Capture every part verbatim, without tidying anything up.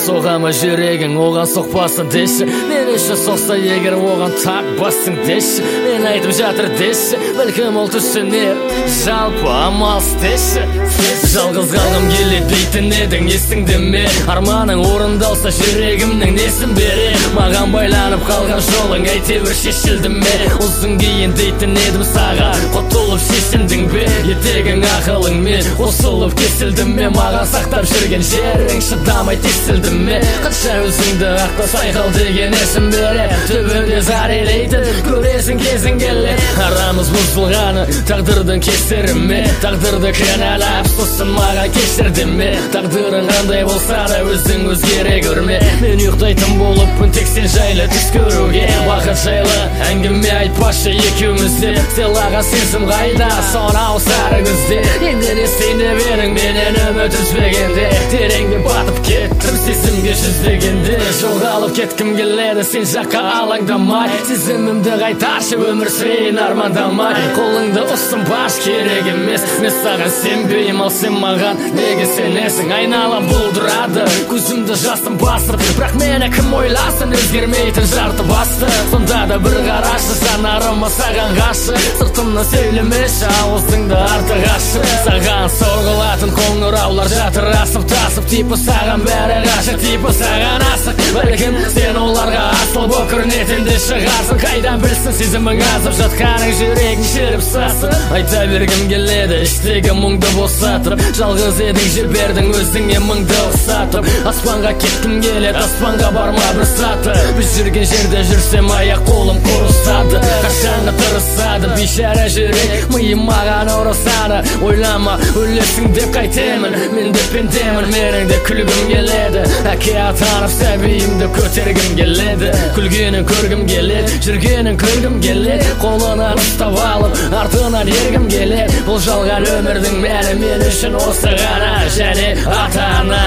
Соғама жүрегің оған соқпасын деші, мен үшін соқса егер оған тақпасын деші, мен айтып жатыр деші, бәлкім ол түсінер, жалпы амалсыз деші. Жалғыз қалғым келеді дейтін едің, есіңде ме? Арманың орындалса жүрегімнің несін бере? Маған байланып қалған жолың әйтеуір шешілді ме? Ұзын кейін дейтін едім саған, құтылып шешіндің бе? Етегің ақылыңмен қосылып кесілді ме? Маған сақтап жүрген жерің шыдамай тесілді ме? Қанша өзіңді ақта сайқал деген есім бере? Түбінде зар елейтін көресің кезің келе. Арамыз бұзылғаны тағдырдың кесірі ме? Тағдырды кінәлап сосын маған кешірді ме? Тағдырың қандай болса да өзің өзгере көрме. Мен ұйықтайтын болыппын тек сен жайлы түс көруге. Уақыт жайлы әңгіме айтпашы екеумізде. Сыйлаған сезім қайда сонау сары күзде? Енді не істейін деп едің менен үміт үзбегенде? Тереңге батып кеттім сезімге жүздегенде. Жоғалып кеткім келеді сен жаққа алаңдамай. Сезімімді қайтаршы өмір сүрейін армандамай. Қолыңды ұсынбаш керек емес, мен саған сенбеймін, ал сен маған неге сенесің? Айналам бұлдырады көзімді жасым бастырып, бірақ мені кім ойласын? Өзгермейтін жарты басты, сонда да бір қарашы жанарыма саған ғашық. Сыртымнан сөйлемеші ауызыңды артық ашып, саған соғылатын қоңыраулар жатыр асып тасып. Типі саған бәрі ғашық, типі саған асық. Бәлкім сен оларға асыл боп көрінетінді шығарсың. Қайдан білсін сезімің азып жатқаның жүрегің шіріп сасып. Айта бергім келеді іштегі мұңды босатып, жалғыз едің жібердің өзіңе мыңды ұқсатып. Аспанға кеткім келеді, аспанға барма бір саты. Біз жүрген жерде жүрсем аяқ қолым құрысады, қашанғы тырысады бейшара жүрек, миым маған ұрысады. Ойлама өлесің деп қайтемін, мен де пендемін, менің де күлгім келеді. Әке атанып сәбиімді көтергім келеді, күлгенін көргім келеді, жүргенін көргім келеді. Қолынан ұстап алып артынан ергім келеді. Бұл жалған өмірдің мәні мен үшін осы ғана, және ата-ана.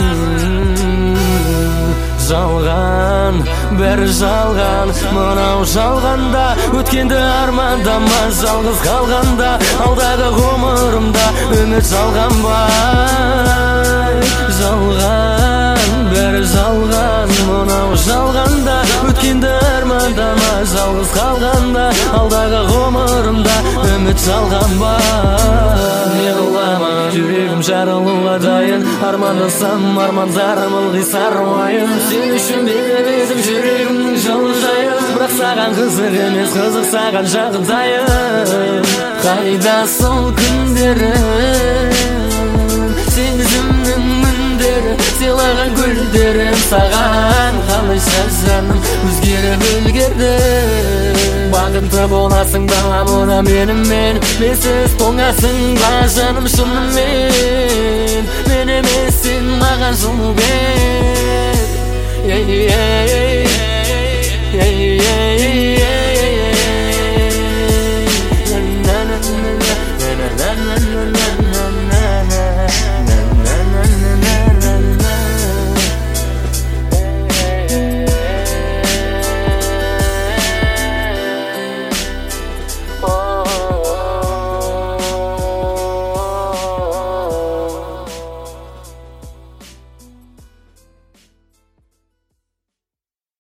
Жалған, бәрі жалған, мынау жалғанда өткенді армандама. Жалғыз қалғанда алдағы ғұмырымда үміт жалғанбай. Жалған, бәрі жалған, мынау жалғанда өткенді армандама. Жалғыз қалғанда алдағы ғұмырымда үміт жалғанбай. Неғылама жүрегім жарылуға дайын, армандасам армандарым ылғи саруайын. Сен үшін бередім жүрегімнің жылыжайын, бірақ саған қызық емес, қызық саған жағдайым. Қайда сол күндерім, сезімнің мүндері, сыйлаған гүлдерім саған қалайша жаным өзгеріп үлгерді. Бақытты боласың ба мұна менімен, менсіз тоңасың ба жаным шынымен? Мен емес сен маған жылу бер.